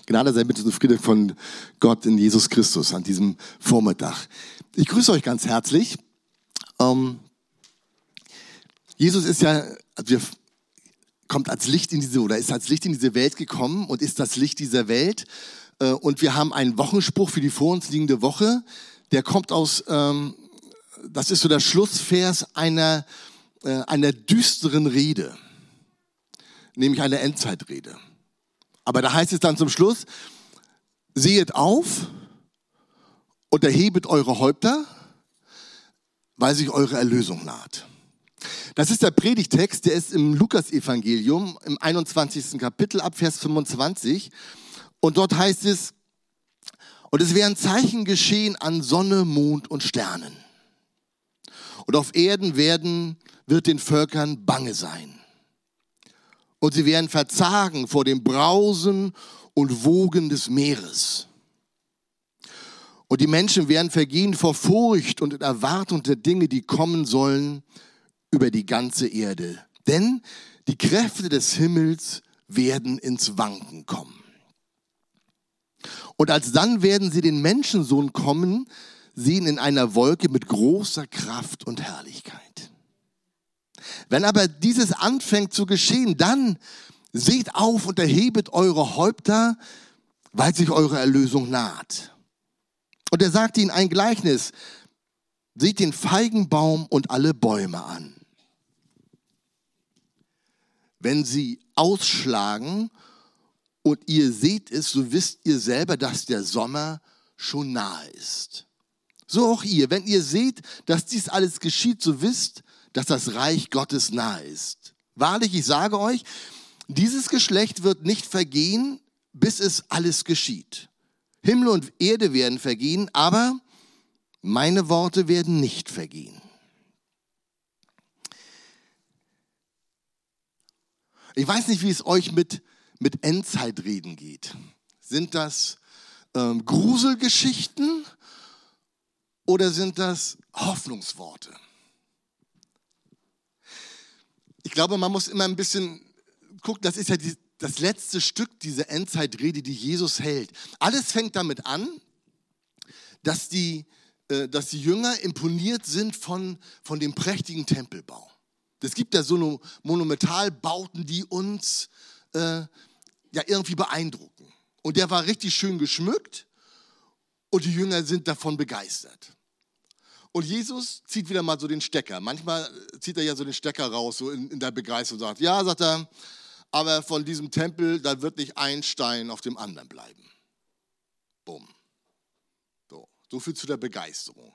Gnade sei mit und Friede von Gott in Jesus Christus an diesem Vormittag. Ich grüße euch ganz herzlich. Jesus ist ja, kommt als Licht in diese, oder ist als Licht in diese Welt gekommen und ist das Licht dieser Welt. Und wir haben einen Wochenspruch für die vor uns liegende Woche. Der kommt aus, das ist so der Schlussvers einer düsteren Rede, nämlich einer Endzeitrede. Aber da heißt es dann zum Schluss, sehet auf und erhebet eure Häupter, weil sich eure Erlösung naht. Das ist der Predigtext, der ist im Lukas-Evangelium im 21. Kapitel ab Vers 25. Und dort heißt es, und es werden Zeichen geschehen an Sonne, Mond und Sternen. Und auf Erden wird den Völkern bange sein. Und sie werden verzagen vor dem Brausen und Wogen des Meeres. Und die Menschen werden vergehen vor Furcht und in Erwartung der Dinge, die kommen sollen über die ganze Erde. Denn die Kräfte des Himmels werden ins Wanken kommen. Und alsdann werden sie den Menschensohn kommen sehen in einer Wolke mit großer Kraft und Herrlichkeit. Wenn aber dieses anfängt zu geschehen, dann seht auf und erhebet eure Häupter, weil sich eure Erlösung naht. Und er sagte ihnen ein Gleichnis, seht den Feigenbaum und alle Bäume an. Wenn sie ausschlagen und ihr seht es, so wisst ihr selber, dass der Sommer schon nahe ist. So auch ihr, wenn ihr seht, dass dies alles geschieht, so wisst, dass das Reich Gottes nahe ist. Wahrlich, ich sage euch, dieses Geschlecht wird nicht vergehen, bis es alles geschieht. Himmel und Erde werden vergehen, aber meine Worte werden nicht vergehen. Ich weiß nicht, wie es euch mit Endzeitreden geht. Sind das Gruselgeschichten oder sind das Hoffnungsworte? Ich glaube, man muss immer ein bisschen gucken, das ist ja das letzte Stück dieser Endzeitrede, die Jesus hält. Alles fängt damit an, dass die Jünger imponiert sind von dem prächtigen Tempelbau. Es gibt ja so Monumentalbauten, die uns ja irgendwie beeindrucken. Und der war richtig schön geschmückt und die Jünger sind davon begeistert. Und Jesus zieht wieder mal so den Stecker. Manchmal zieht er ja so den Stecker raus, so in der Begeisterung und sagt, ja, sagt er, aber von diesem Tempel, da wird nicht ein Stein auf dem anderen bleiben. Bumm. So viel zu der Begeisterung.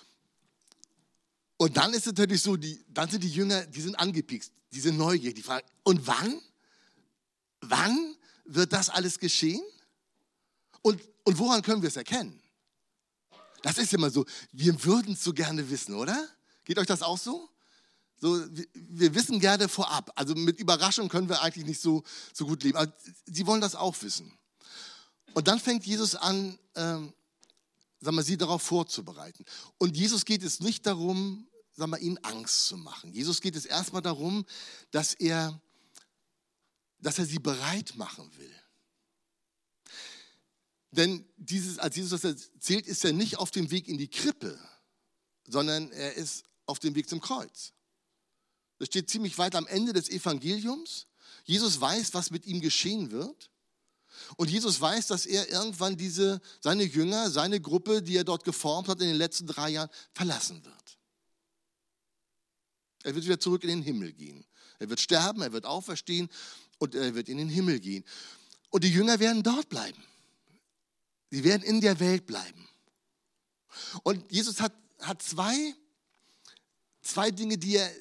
Und dann ist es natürlich so, dann sind die Jünger, die sind angepikst, die sind neugierig, die fragen, und wann? Wann wird das alles geschehen? Und woran können wir es erkennen? Das ist immer so, wir würden es so gerne wissen, oder? Geht euch das auch so? Wir wissen gerne vorab. Also mit Überraschung können wir eigentlich nicht so gut leben. Aber sie wollen das auch wissen. Und dann fängt Jesus an, sie darauf vorzubereiten. Und Jesus geht es nicht darum, ihnen Angst zu machen. Jesus geht es erstmal darum, dass er sie bereit machen will. Denn als Jesus das erzählt, ist er nicht auf dem Weg in die Krippe, sondern er ist auf dem Weg zum Kreuz. Das steht ziemlich weit am Ende des Evangeliums. Jesus weiß, was mit ihm geschehen wird. Und Jesus weiß, dass er irgendwann seine Jünger, seine Gruppe, die er dort geformt hat in den letzten 3 Jahren, verlassen wird. Er wird wieder zurück in den Himmel gehen. Er wird sterben, er wird auferstehen und er wird in den Himmel gehen. Und die Jünger werden dort bleiben. Sie werden in der Welt bleiben. Und Jesus hat zwei Dinge,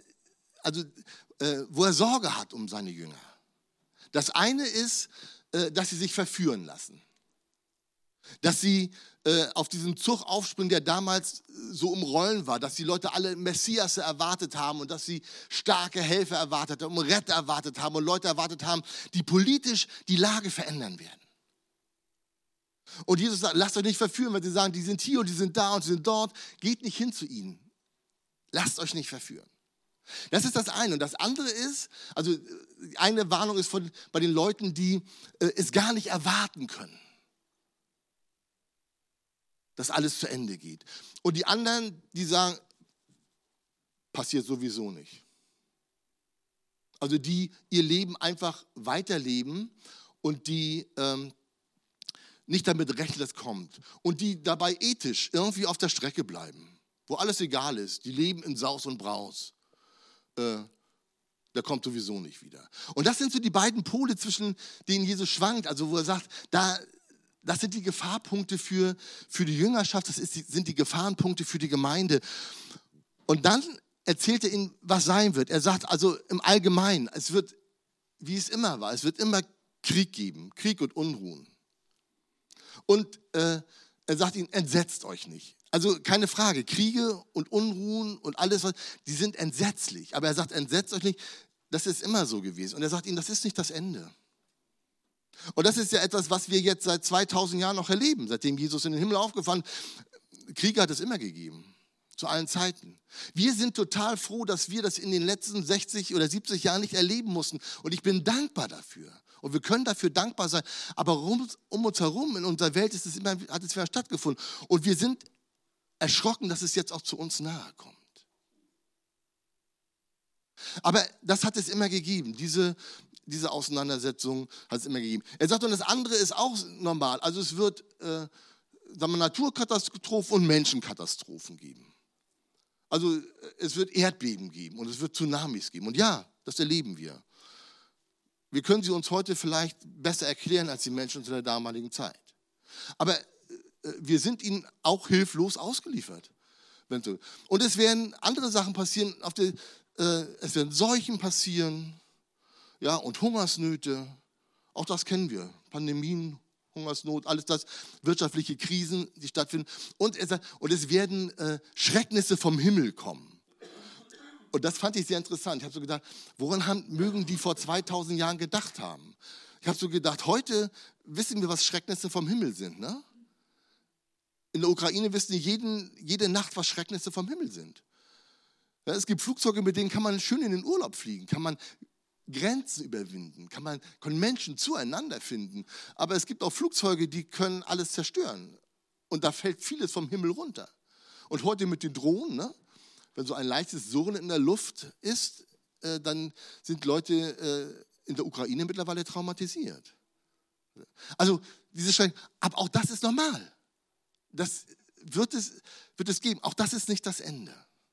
wo er Sorge hat um seine Jünger. Das eine ist, dass sie sich verführen lassen. Dass sie auf diesen Zug aufspringen, der damals so im Rollen war, dass die Leute alle Messias erwartet haben und dass sie starke Helfer erwartet haben und Retter erwartet haben und Leute erwartet haben, die politisch die Lage verändern werden. Und Jesus sagt, lasst euch nicht verführen, wenn sie sagen, die sind hier und die sind da und die sind dort. Geht nicht hin zu ihnen. Lasst euch nicht verführen. Das ist das eine. Und das andere ist, also eine Warnung ist bei den Leuten, die es gar nicht erwarten können, dass alles zu Ende geht. Und die anderen, die sagen, passiert sowieso nicht. Also die ihr Leben einfach weiterleben und die nicht damit rechnen, dass es kommt. Und die dabei ethisch irgendwie auf der Strecke bleiben, wo alles egal ist. Die leben in Saus und Braus. Der kommt sowieso nicht wieder. Und das sind so die beiden Pole, zwischen denen Jesus schwankt. Also wo er sagt, das sind die Gefahrpunkte für die Jüngerschaft, sind die Gefahrenpunkte für die Gemeinde. Und dann erzählt er ihnen, was sein wird. Er sagt also im Allgemeinen, es wird, wie es immer war, es wird immer Krieg geben, Krieg und Unruhen. Und er sagt ihnen, entsetzt euch nicht. Also keine Frage, Kriege und Unruhen und alles, die sind entsetzlich. Aber er sagt, entsetzt euch nicht, das ist immer so gewesen. Und er sagt ihnen, das ist nicht das Ende. Und das ist ja etwas, was wir jetzt seit 2000 Jahren noch erleben, seitdem Jesus in den Himmel aufgefahren ist. Kriege hat es immer gegeben, zu allen Zeiten. Wir sind total froh, dass wir das in den letzten 60 oder 70 Jahren nicht erleben mussten. Und ich bin dankbar dafür. Und wir können dafür dankbar sein. Aber um uns herum, in unserer Welt, hat es wieder stattgefunden. Und wir sind erschrocken, dass es jetzt auch zu uns nahe kommt. Aber das hat es immer gegeben. Diese Auseinandersetzung hat es immer gegeben. Er sagt, und das andere ist auch normal. Also es wird Naturkatastrophen und Menschenkatastrophen geben. Also es wird Erdbeben geben und es wird Tsunamis geben. Und ja, das erleben wir. Wir können sie uns heute vielleicht besser erklären als die Menschen zu der damaligen Zeit. Aber wir sind ihnen auch hilflos ausgeliefert. Und es werden andere Sachen passieren, es werden Seuchen passieren, ja, und Hungersnöte, auch das kennen wir, Pandemien, Hungersnot, alles das, wirtschaftliche Krisen, die stattfinden. Und es werden Schrecknisse vom Himmel kommen. Und das fand ich sehr interessant. Ich habe so gedacht, woran mögen die vor 2000 Jahren gedacht haben? Ich habe so gedacht, heute wissen wir, was Schrecknisse vom Himmel sind, ne? In der Ukraine wissen die jede Nacht, was Schrecknisse vom Himmel sind. Ja, es gibt Flugzeuge, mit denen kann man schön in den Urlaub fliegen, kann man Grenzen überwinden, können Menschen zueinander finden. Aber es gibt auch Flugzeuge, die können alles zerstören. Und da fällt vieles vom Himmel runter. Und heute mit den Drohnen, ne? Wenn so ein leichtes Surren in der Luft ist, dann sind Leute in der Ukraine mittlerweile traumatisiert. Also diese Schrecken, aber auch das ist normal. Das wird es geben. Auch das ist nicht das Ende.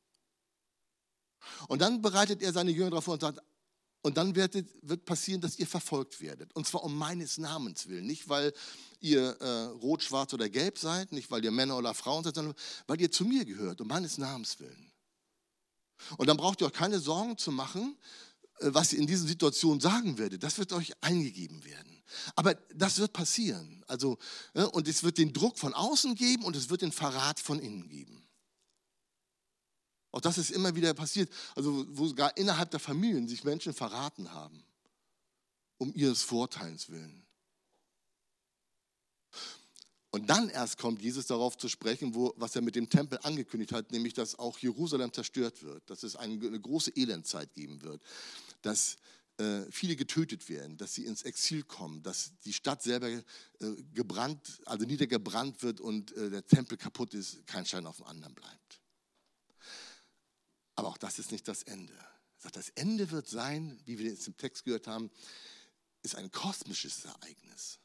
Und dann bereitet er seine Jünger darauf vor und sagt, und dann wird passieren, dass ihr verfolgt werdet. Und zwar um meines Namens willen. Nicht, weil ihr rot, schwarz oder gelb seid, nicht, weil ihr Männer oder Frauen seid, sondern weil ihr zu mir gehört, um meines Namens willen. Und dann braucht ihr euch keine Sorgen zu machen, was ihr in diesen Situationen sagen werdet. Das wird euch eingegeben werden. Aber das wird passieren. Also, und es wird den Druck von außen geben und es wird den Verrat von innen geben. Auch das ist immer wieder passiert, also wo sogar innerhalb der Familien sich Menschen verraten haben, um ihres Vorteils willen. Und dann erst kommt Jesus darauf zu sprechen, was er mit dem Tempel angekündigt hat, nämlich, dass auch Jerusalem zerstört wird, dass es eine große Elendzeit geben wird, dass viele getötet werden, dass sie ins Exil kommen, dass die Stadt selber niedergebrannt wird und der Tempel kaputt ist, kein Stein auf dem anderen bleibt. Aber auch das ist nicht das Ende. Das Ende wird sein, wie wir jetzt im Text gehört haben, ist ein kosmisches Ereignis.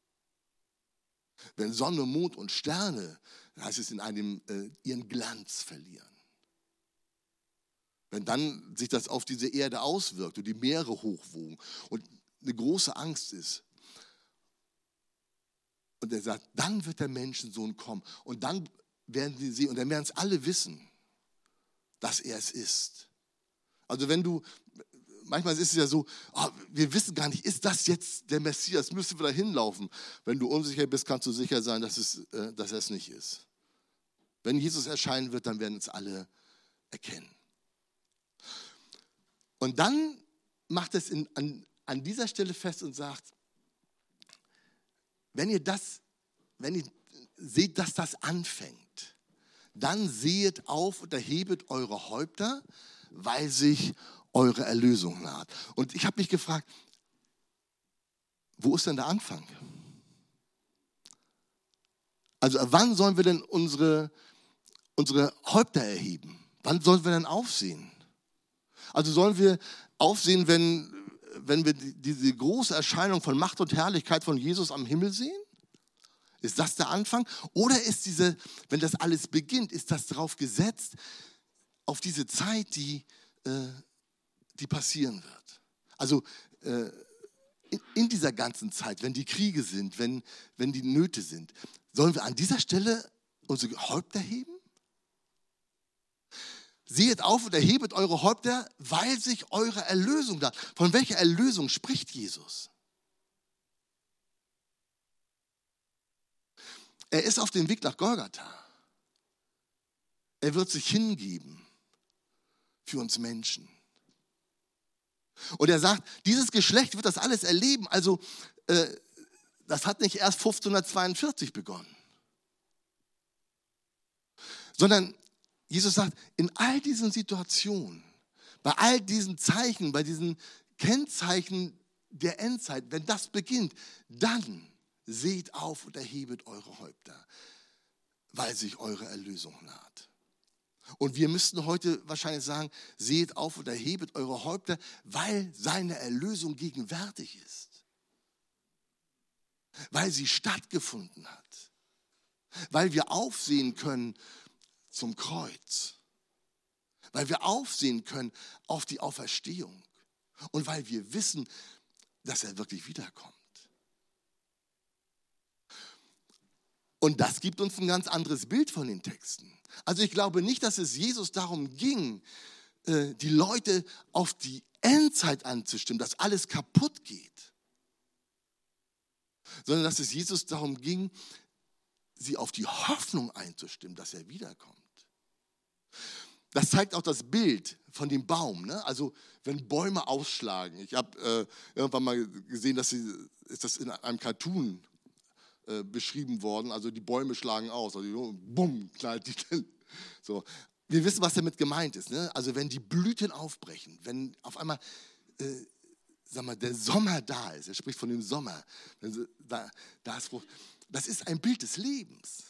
Wenn Sonne, Mond und Sterne, heißt es in einem, ihren Glanz verlieren. Wenn dann sich das auf diese Erde auswirkt und die Meere hochwogen und eine große Angst ist. Und er sagt, dann wird der Menschensohn kommen und dann werden sie sehen und dann werden es alle wissen, dass er es ist. Also manchmal ist es ja so, wir wissen gar nicht, ist das jetzt der Messias, müssen wir da hinlaufen. Wenn du unsicher bist, kannst du sicher sein, dass er es nicht ist. Wenn Jesus erscheinen wird, dann werden es alle erkennen. Und dann macht es an dieser Stelle fest und sagt, wenn ihr seht, dass das anfängt, dann sehet auf und erhebet eure Häupter, weil sich eure Erlösung naht. Und ich habe mich gefragt, wo ist denn der Anfang? Also wann sollen wir denn unsere Häupter erheben? Wann sollen wir denn aufsehen? Also sollen wir aufsehen, wenn wir diese große Erscheinung von Macht und Herrlichkeit von Jesus am Himmel sehen? Ist das der Anfang? Oder ist wenn das alles beginnt, ist das darauf gesetzt, auf diese Zeit, die passieren wird? Also in dieser ganzen Zeit, wenn die Kriege sind, wenn die Nöte sind, sollen wir an dieser Stelle unsere Häupter heben? Sehet auf und erhebet eure Häupter, weil sich eure Erlösung da. Von welcher Erlösung spricht Jesus? Er ist auf dem Weg nach Golgatha. Er wird sich hingeben für uns Menschen. Und er sagt, dieses Geschlecht wird das alles erleben. Also das hat nicht erst 1542 begonnen. Sondern Jesus sagt, in all diesen Situationen, bei all diesen Zeichen, bei diesen Kennzeichen der Endzeit, wenn das beginnt, dann seht auf und erhebet eure Häupter, weil sich eure Erlösung naht. Und wir müssten heute wahrscheinlich sagen, seht auf und erhebet eure Häupter, weil seine Erlösung gegenwärtig ist. Weil sie stattgefunden hat. Weil wir aufsehen können zum Kreuz. Weil wir aufsehen können auf die Auferstehung. Und weil wir wissen, dass er wirklich wiederkommt. Und das gibt uns ein ganz anderes Bild von den Texten. Also ich glaube nicht, dass es Jesus darum ging, die Leute auf die Endzeit anzustimmen, dass alles kaputt geht. Sondern dass es Jesus darum ging, sie auf die Hoffnung einzustimmen, dass er wiederkommt. Das zeigt auch das Bild von dem Baum. Ne? Also wenn Bäume ausschlagen. Ich habe irgendwann mal gesehen, ist das in einem Cartoon beschrieben worden. Also die Bäume schlagen aus. Also bumm, knallt die. So. Wir wissen, was damit gemeint ist. Ne? Also wenn die Blüten aufbrechen, wenn auf einmal der Sommer da ist. Er spricht von dem Sommer. Da ist Frucht. Das ist ein Bild des Lebens.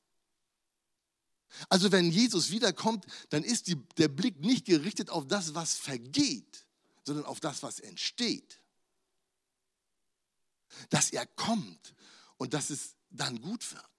Also wenn Jesus wiederkommt, dann ist der Blick nicht gerichtet auf das, was vergeht, sondern auf das, was entsteht. Dass er kommt und dass es dann gut wird.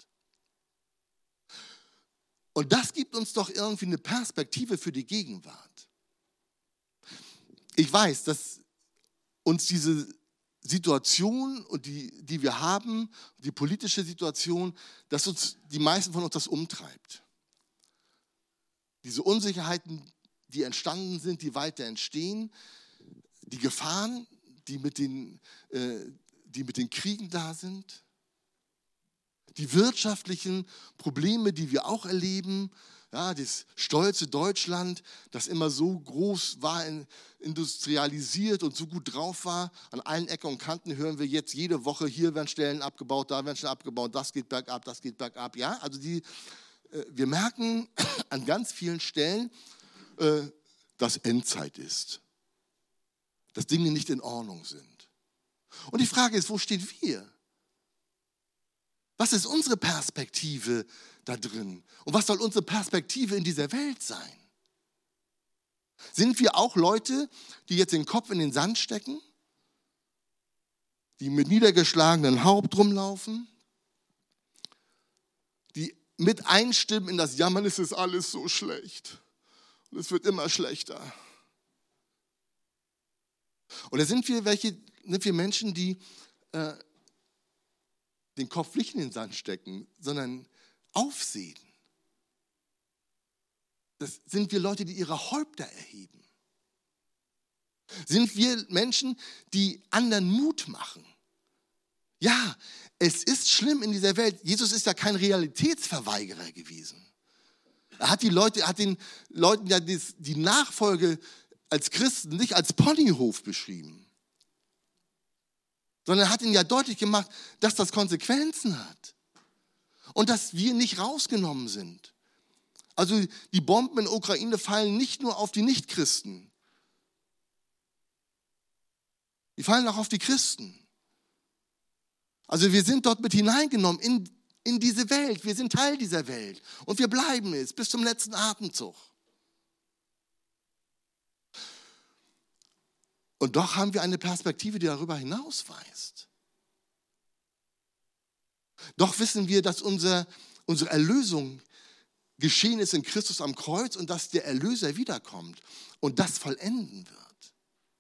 Und das gibt uns doch irgendwie eine Perspektive für die Gegenwart. Ich weiß, dass uns diese Situation, und die wir haben, die politische Situation, dass uns die meisten von uns das umtreibt. Diese Unsicherheiten, die entstanden sind, die weiter entstehen, die Gefahren, die mit den Kriegen da sind, die wirtschaftlichen Probleme, die wir auch erleben, ja, das stolze Deutschland, das immer so groß war, industrialisiert und so gut drauf war. An allen Ecken und Kanten hören wir jetzt jede Woche, hier werden Stellen abgebaut, da werden Stellen abgebaut, das geht bergab, das geht bergab. Ja, also wir merken an ganz vielen Stellen, dass Endzeit ist, dass Dinge nicht in Ordnung sind. Und die Frage ist, wo stehen wir? Was ist unsere Perspektive da drin? Und was soll unsere Perspektive in dieser Welt sein? Sind wir auch Leute, die jetzt den Kopf in den Sand stecken? Die mit niedergeschlagenem Haupt rumlaufen? Die mit einstimmen in das Jammern, es ist alles so schlecht. Und es wird immer schlechter. Oder sind wir Menschen, die den Kopf nicht in den Sand stecken, sondern aufsehen? Das sind wir Leute, die ihre Häupter erheben. Sind wir Menschen, die anderen Mut machen? Ja, es ist schlimm in dieser Welt. Jesus ist ja kein Realitätsverweigerer gewesen. Er hat den Leuten ja die Nachfolge als Christen nicht als Ponyhof beschrieben, sondern er hat ihnen ja deutlich gemacht, dass das Konsequenzen hat und dass wir nicht rausgenommen sind. Also die Bomben in der Ukraine fallen nicht nur auf die Nichtchristen. Die fallen auch auf die Christen. Also wir sind dort mit hineingenommen in diese Welt. Wir sind Teil dieser Welt. Und wir bleiben es bis zum letzten Atemzug. Und doch haben wir eine Perspektive, die darüber hinausweist. Doch wissen wir, dass unsere Erlösung geschehen ist in Christus am Kreuz und dass der Erlöser wiederkommt und das vollenden wird.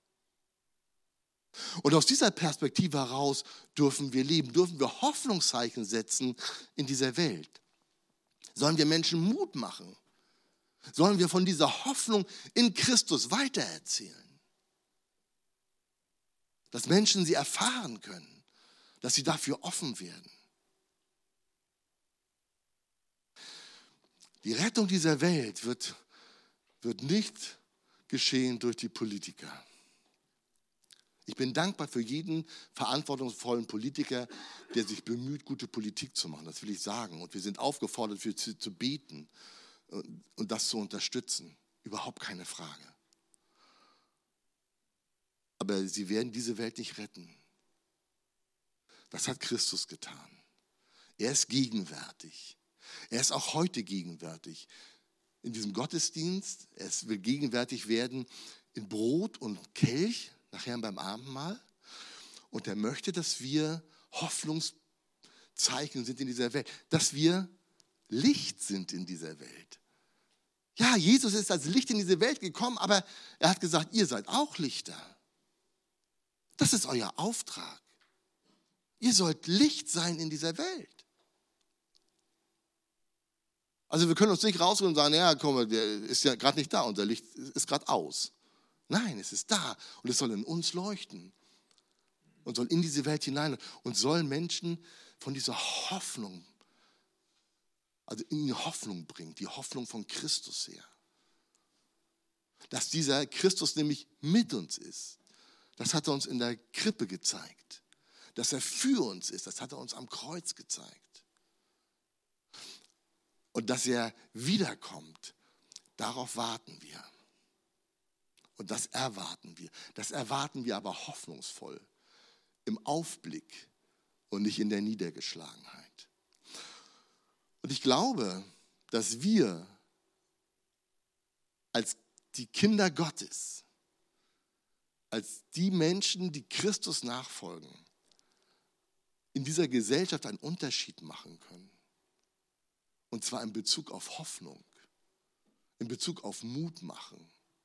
Und aus dieser Perspektive heraus dürfen wir leben, dürfen wir Hoffnungszeichen setzen in dieser Welt. Sollen wir Menschen Mut machen? Sollen wir von dieser Hoffnung in Christus weitererzählen? Dass Menschen sie erfahren können, dass sie dafür offen werden. Die Rettung dieser Welt wird nicht geschehen durch die Politiker. Ich bin dankbar für jeden verantwortungsvollen Politiker, der sich bemüht, gute Politik zu machen. Das will ich sagen. Und wir sind aufgefordert, für sie zu beten und das zu unterstützen. Überhaupt keine Frage. Aber sie werden diese Welt nicht retten. Das hat Christus getan. Er ist gegenwärtig. Er ist auch heute gegenwärtig. In diesem Gottesdienst, es will gegenwärtig werden in Brot und Kelch, nachher beim Abendmahl. Und er möchte, dass wir Hoffnungszeichen sind in dieser Welt, dass wir Licht sind in dieser Welt. Ja, Jesus ist als Licht in diese Welt gekommen, aber er hat gesagt, ihr seid auch Lichter. Das ist euer Auftrag. Ihr sollt Licht sein in dieser Welt. Also wir können uns nicht rausholen und sagen, ja, komm mal, der ist ja gerade nicht da, unser Licht ist gerade aus. Nein, es ist da und es soll in uns leuchten und soll in diese Welt hinein und soll Menschen von dieser Hoffnung, also in die Hoffnung bringen, die Hoffnung von Christus her. Dass dieser Christus nämlich mit uns ist, das hat er uns in der Krippe gezeigt. Dass er für uns ist, das hat er uns am Kreuz gezeigt. Und dass er wiederkommt, darauf warten wir. Und das erwarten wir. Das erwarten wir aber hoffnungsvoll, im Aufblick und nicht in der Niedergeschlagenheit. Und ich glaube, dass wir als die Kinder Gottes, als die Menschen, die Christus nachfolgen, in dieser Gesellschaft einen Unterschied machen können. Und zwar in Bezug auf Hoffnung, in Bezug auf Mut machen.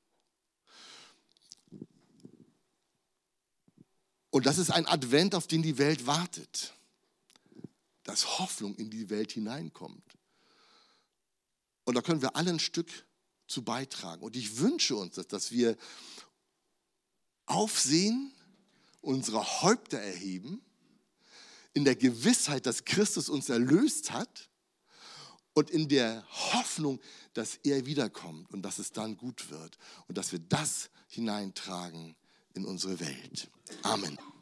Und das ist ein Advent, auf den die Welt wartet. Dass Hoffnung in die Welt hineinkommt. Und da können wir alle ein Stück zu beitragen. Und ich wünsche uns, dass wir aufsehen, unsere Häupter erheben, in der Gewissheit, dass Christus uns erlöst hat und in der Hoffnung, dass er wiederkommt und dass es dann gut wird und dass wir das hineintragen in unsere Welt. Amen.